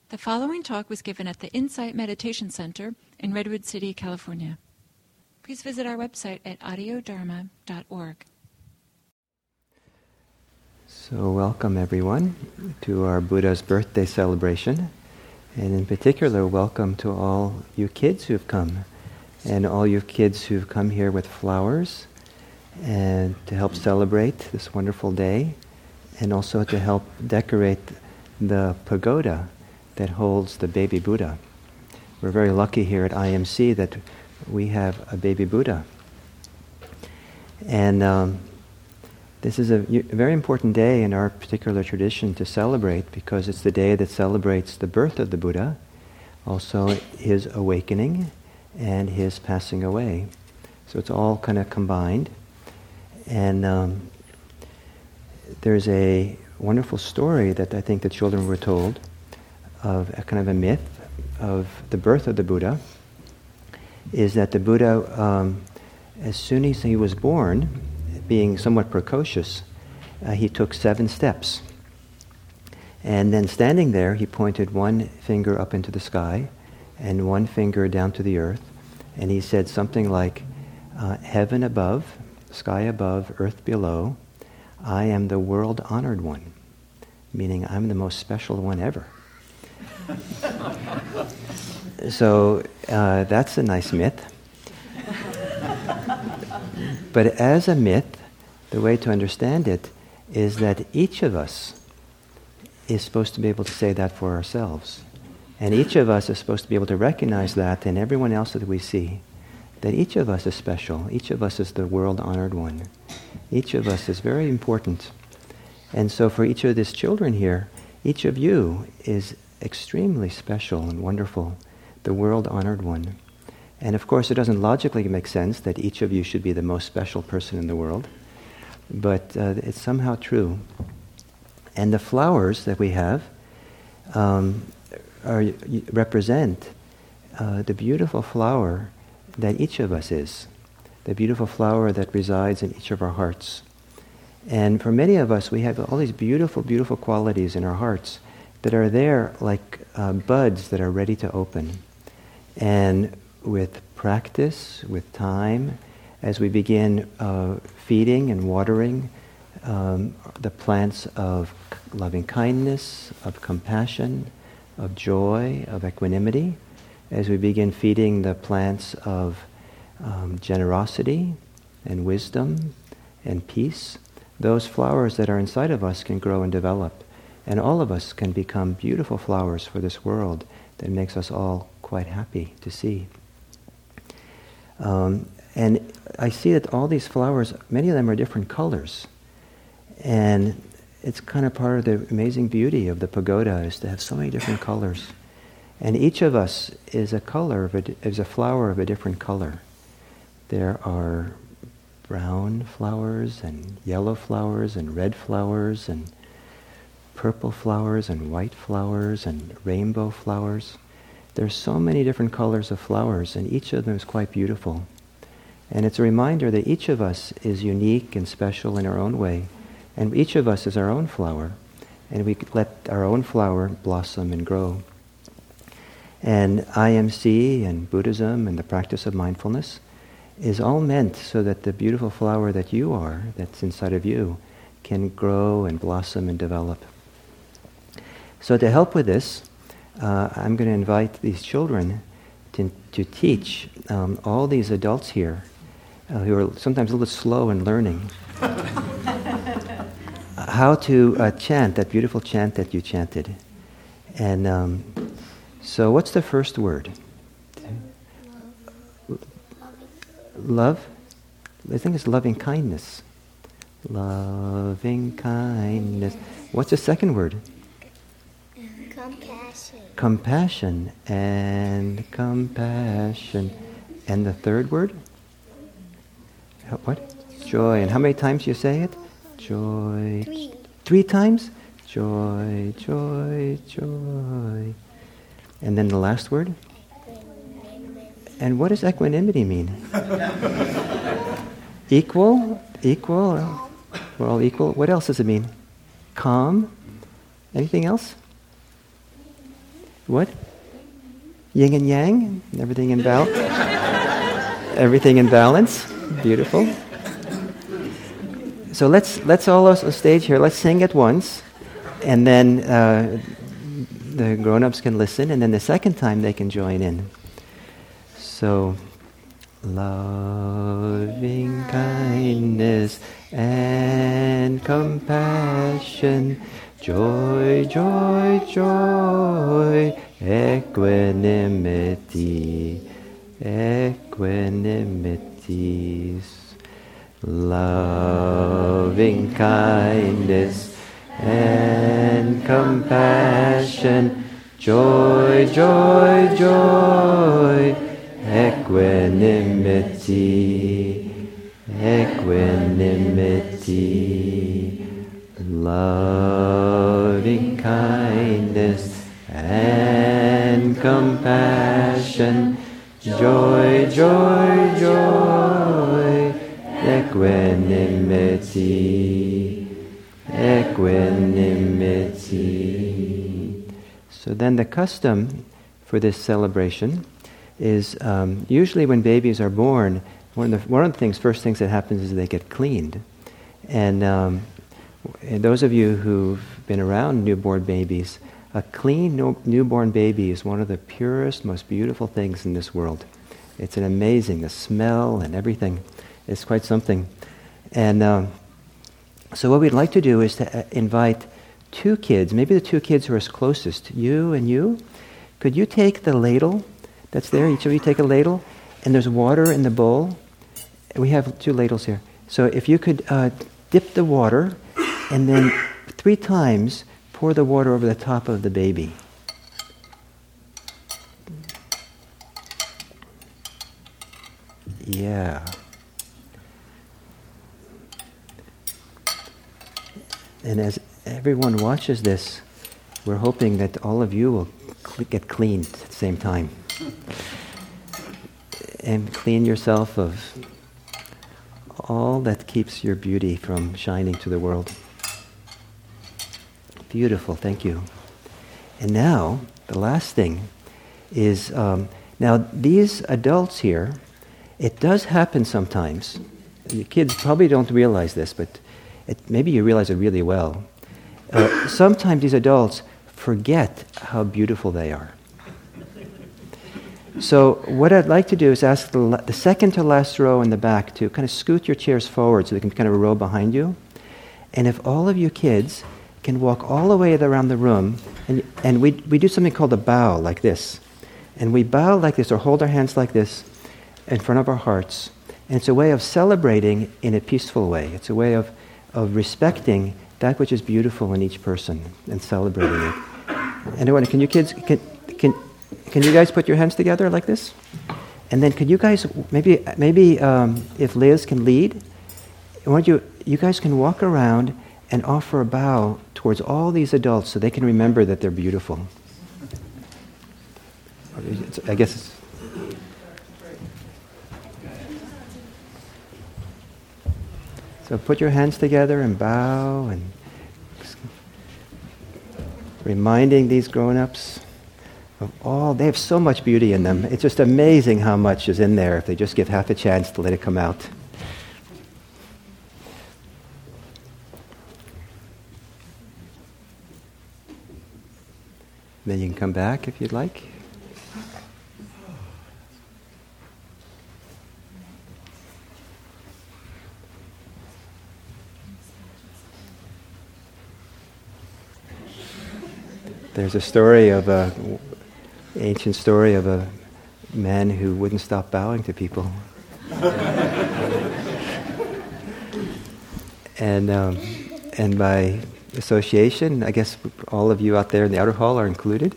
The following talk was given at the Insight Meditation Center in Redwood City, California. Please visit our website at audiodharma.org. So welcome everyone to our Buddha's birthday celebration, and in particular welcome to all you kids who've come, and all you kids who've come here with flowers and to help celebrate this wonderful day, and also to help decorate the pagoda that holds the baby Buddha. We're very lucky here at IMC that we have a baby Buddha. And this is a very important day in our particular tradition to celebrate, because it's the day that celebrates the birth of the Buddha, also his awakening and his passing away. So it's all kind of combined. And there's a wonderful story that I think the children were told of a kind of a myth of the birth of the Buddha, is that the Buddha, as soon as he was born, being somewhat precocious, he took 7 steps. And then standing there, he pointed one finger up into the sky and one finger down to the earth, and he said something like, heaven above, sky above, earth below, I am the world-honored one, meaning I'm the most special one ever. So that's a nice myth. But as a myth, the way to understand it is that each of us is supposed to be able to say that for ourselves. And each of us is supposed to be able to recognize that in everyone else that we see, that each of us is special. Each of us is the world-honored one. Each of us is very important. And so for each of these children here, each of you is extremely special and wonderful, the world-honored one. And of course, it doesn't logically make sense that each of you should be the most special person in the world, but it's somehow true. And the flowers that we have represent the beautiful flower that each of us is, the beautiful flower that resides in each of our hearts. And for many of us, we have all these beautiful, beautiful qualities in our hearts that are there like buds that are ready to open. And with practice, with time, as we begin feeding and watering the plants of loving kindness, of compassion, of joy, of equanimity, as we begin feeding the plants of generosity and wisdom and peace, those flowers that are inside of us can grow and develop. And all of us can become beautiful flowers for this world that makes us all quite happy to see. And I see that all these flowers, many of them are different colors. And it's kind of part of the amazing beauty of the pagoda, is to have so many different colors. And each of us is a flower of a different color. There are brown flowers and yellow flowers and red flowers and purple flowers and white flowers and rainbow flowers. There's so many different colors of flowers, and each of them is quite beautiful. And it's a reminder that each of us is unique and special in our own way, and each of us is our own flower, and we let our own flower blossom and grow. And IMC and Buddhism and the practice of mindfulness is all meant so that the beautiful flower that you are, that's inside of you, can grow and blossom and develop. So to help with this, I'm going to invite these children to teach all these adults here who are sometimes a little slow in learning how to chant that beautiful chant that you chanted. And so what's the first word? Love? I think it's loving kindness. Loving kindness. What's the second word? Compassion. Compassion and compassion. And the third word? What? Joy. And how many times do you say it? Joy. 3. 3 times? Joy, joy, joy. And then the last word? And what does equanimity mean? Equal? Equal? We're all equal. What else does it mean? Calm? Anything else? What? Yin and yang? Everything in balance? Everything in balance? Beautiful. So let's all on stage here, let's sing at once, and then the grown-ups can listen, and then the second time they can join in. So, loving kindness and compassion, joy, joy, joy, equanimity, equanimity. Loving kindness and compassion, joy, joy, joy, equanimity, equanimity. Loving kindness and compassion, joy, joy, joy, equanimity, equanimity. So then the custom for this celebration is usually when babies are born, one of the first things that happens is they get cleaned. And those of you who've been around newborn babies, a clean newborn baby is one of the purest, most beautiful things in this world. It's an amazing, the smell and everything. It's quite something. And so what we'd like to do is to invite two kids, maybe the two kids who are closest, you and you. Could you take the ladle that's there? Each of you take a ladle, and there's water in the bowl. We have two ladles here. So if you could dip the water, and then 3 times pour the water over the top of the baby. Yeah. And as everyone watches this, we're hoping that all of you will get cleaned at the same time. And clean yourself of all that keeps your beauty from shining to the world. Beautiful, thank you. And now, the last thing is, now these adults here, it does happen sometimes. The kids probably don't realize this, but maybe you realize it really well. Sometimes these adults forget how beautiful they are. So what I'd like to do is ask the second to last row in the back to kind of scoot your chairs forward so they can kind of row behind you. And if all of you kids can walk all the way around the room, and we do something called a bow, like this. And we bow like this, or hold our hands like this in front of our hearts. And it's a way of celebrating in a peaceful way. It's a way of respecting that which is beautiful in each person and celebrating it. Anyone, can you kids, can you guys put your hands together like this? And then could you guys, maybe if Liz can lead, I want you guys can walk around and offer a bow towards all these adults so they can remember that they're beautiful. I guess it's... So put your hands together and bow, and reminding these grown-ups of all, they have so much beauty in them. It's just amazing how much is in there if they just give half a chance to let it come out. Then you can come back if you'd like. There's a story of ancient story of a man who wouldn't stop bowing to people. And by association, I guess all of you out there in the outer hall are included.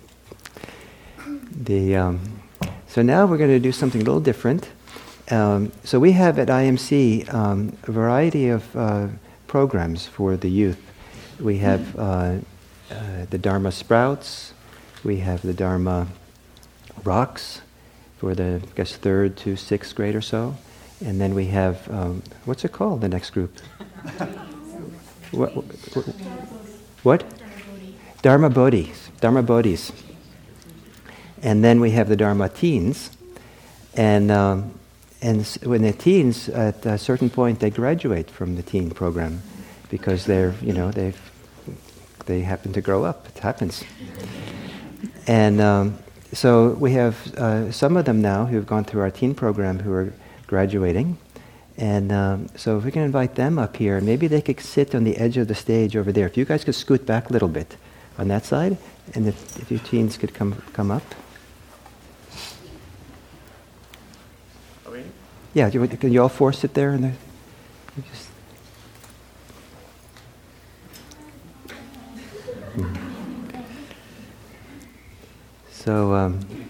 So now we're going to do something a little different. So we have at IMC a variety of programs for the youth. We have the Dharma Sprouts, we have the Dharma Rocks for the, I guess, 3rd to 6th grade or so. And then we have, what's it called, the next group? What? Dharma Bodhis. Dharma Bodhis. And then we have the Dharma teens. And when the teens, at a certain point, they graduate from the teen program because they happen to grow up. It happens. And so we have some of them now who have gone through our teen program who are graduating. And so if we can invite them up here, maybe they could sit on the edge of the stage over there. If you guys could scoot back a little bit on that side, and if you teens could come up. Yeah, can you all four sit there? So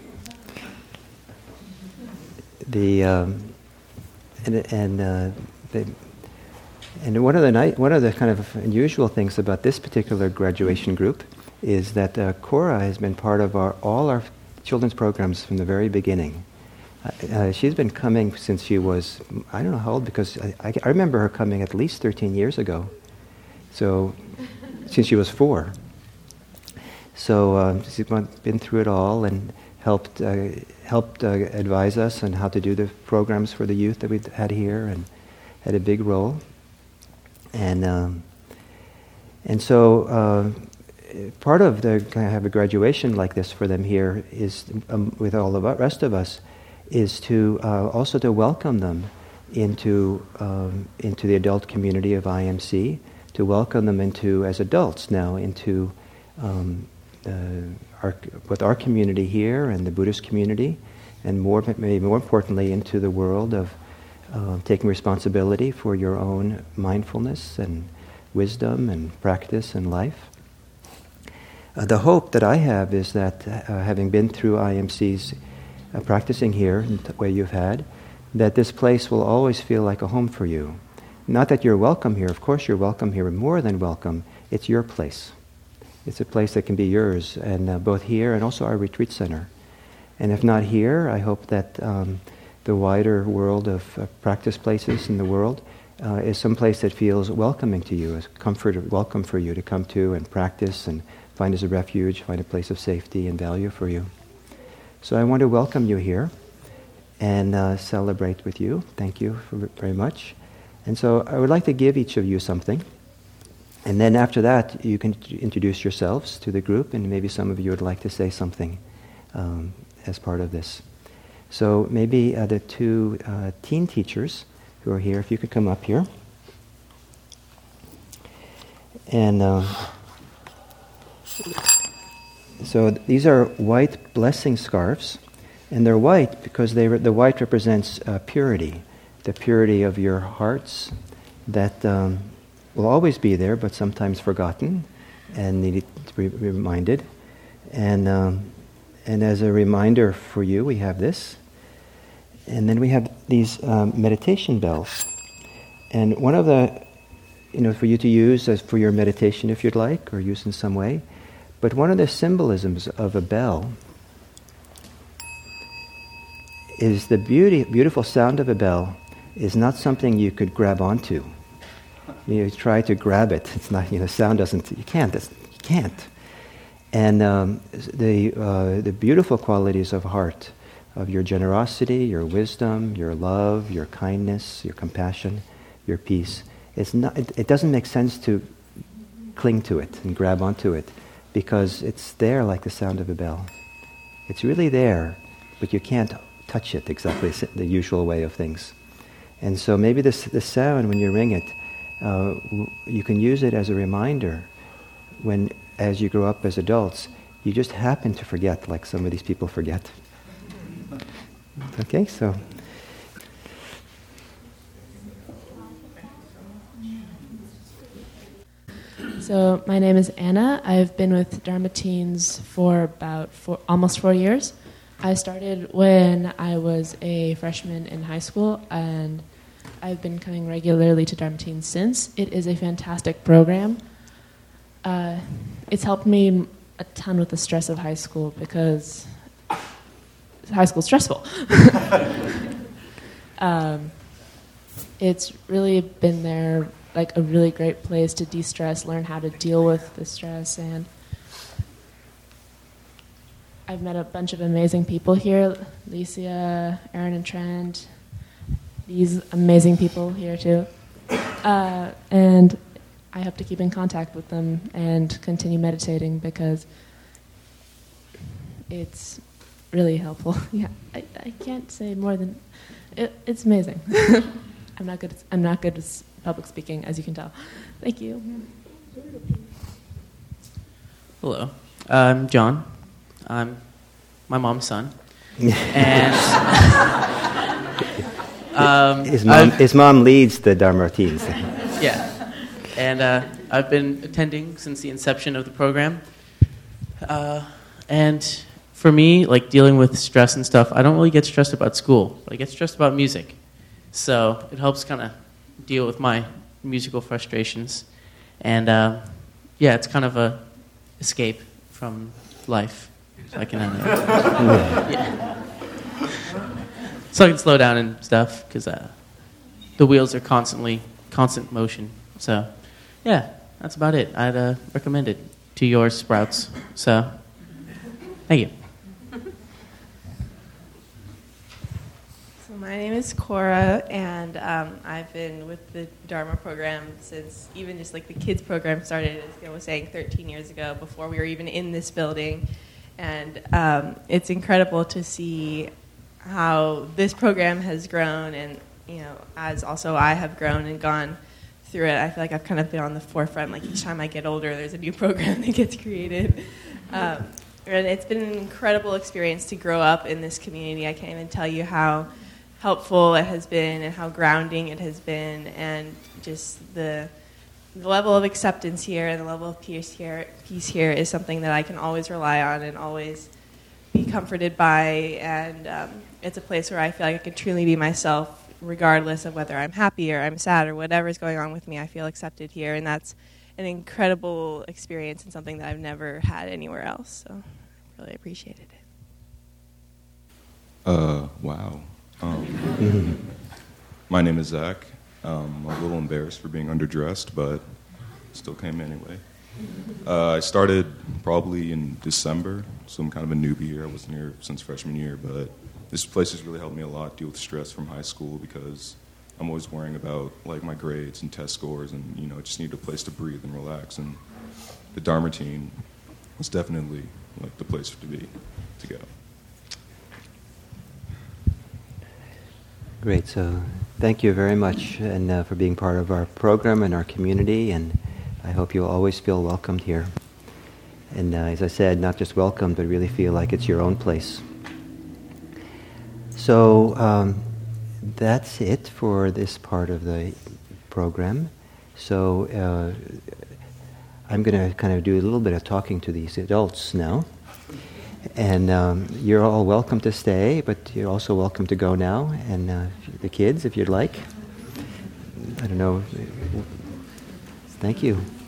and one of the kind of unusual things about this particular graduation group is that Cora has been part of all our children's programs from the very beginning. She's been coming since she was, I don't know how old, because I remember her coming at least 13 years ago. So, since she was 4. So she's been through it all and helped advise us on how to do the programs for the youth that we had here, and had a big role. And so part of the kind of have a graduation like this for them here is with all the rest of us, is to also to welcome them into the adult community of IMC, to welcome them as adults now into our community here and the Buddhist community, and maybe more importantly into the world of taking responsibility for your own mindfulness and wisdom and practice and life. The hope that I have is that having been through IMC's practicing here in the way you've had, that this place will always feel like a home for you. Not that you're welcome here, of course you're welcome here, more than welcome. It's your place. It's a place that can be yours, and both here and also our retreat center. And if not here, I hope that the wider world of practice places in the world is some place that feels welcoming to you, as welcome for you to come to and practice and find as a refuge, find a place of safety and value for you. So I want to welcome you here and celebrate with you. Thank you very much. And so I would like to give each of you something. And then after that, you can introduce yourselves to the group, and maybe some of you would like to say something as part of this. So maybe the two teen teachers who are here, if you could come up here. And so these are white blessing scarves, and they're white because the white represents purity, the purity of your hearts that will always be there, but sometimes forgotten and needed to be reminded. And as a reminder for you, we have this. And then we have these meditation bells. And one of the, for you to use as for your meditation if you'd like, or use in some way. But one of the symbolisms of a bell is the beautiful sound of a bell is not something you could grab onto. You try to grab it. It's not, sound doesn't, you can't. And the beautiful qualities of heart, of your generosity, your wisdom, your love, your kindness, your compassion, your peace, it doesn't make sense to cling to it and grab onto it, because it's there like the sound of a bell. It's really there, but you can't touch it exactly the usual way of things. And so maybe the sound, when you ring it, you can use it as a reminder when, as you grow up as adults, you just happen to forget, like some of these people forget. Okay, so. So my name is Anna. I've been with Dharma Teens for almost 4 years. I started when I was a freshman in high school, and I've been coming regularly to Dharma Teens since. It is a fantastic program. It's helped me a ton with the stress of high school, because high school's stressful. It's really been there, like a really great place to de-stress, learn how to deal with the stress, and I've met a bunch of amazing people here. Licia, Aaron and Trent, these amazing people here too. And I hope to keep in contact with them and continue meditating because it's really helpful. Yeah, I can't say more than it's amazing. I'm not good at public speaking, as you can tell. Thank you. Hello, I'm John. I'm my mom's son, and his mom leads the Dharma teens. Yeah, and I've been attending since the inception of the program. And for me, like dealing with stress and stuff, I don't really get stressed about school, but I get stressed about music. So it helps kind of deal with my musical frustrations. And yeah, it's kind of a escape from life. So I can yeah. So I can slow down and stuff, because the wheels are constant motion. So yeah, that's about it. I'd recommend it to your sprouts. So thank you. So my name is Cora, and I've been with the Dharma program since even just like the kids program started, as Gil was saying, 13 years ago, before we were even in this building. And it's incredible to see how this program has grown, and you know, as also I have grown and gone through it. I feel like I've kind of been on the forefront. Like each time I get older, there's a new program that gets created. And it's been an incredible experience to grow up in this community. I can't even tell you how helpful it has been and how grounding it has been, and just the level of acceptance here and the level of peace here is something that I can always rely on and always be comforted by. And it's a place where I feel like I can truly be myself, regardless of whether I'm happy or I'm sad or whatever's going on with me. I feel accepted here, and that's an incredible experience and something that I've never had anywhere else. So I really appreciated it. Wow. My name is Zach. I'm a little embarrassed for being underdressed, but still came anyway. I started probably in December, so I'm kind of a newbie here. I wasn't here since freshman year, but this place has really helped me a lot deal with stress from high school, because I'm always worrying about like my grades and test scores, and you know, I just need a place to breathe and relax. And the Dharma team was definitely like the place to go. Great. So thank you very much and for being part of our program and our community, and I hope you'll always feel welcomed here. And as I said, not just welcomed, but really feel like it's your own place. So that's it for this part of the program. So I'm going to kind of do a little bit of talking to these adults now. And you're all welcome to stay, but you're also welcome to go now. And the kids, if you'd like. I don't know. Thank you.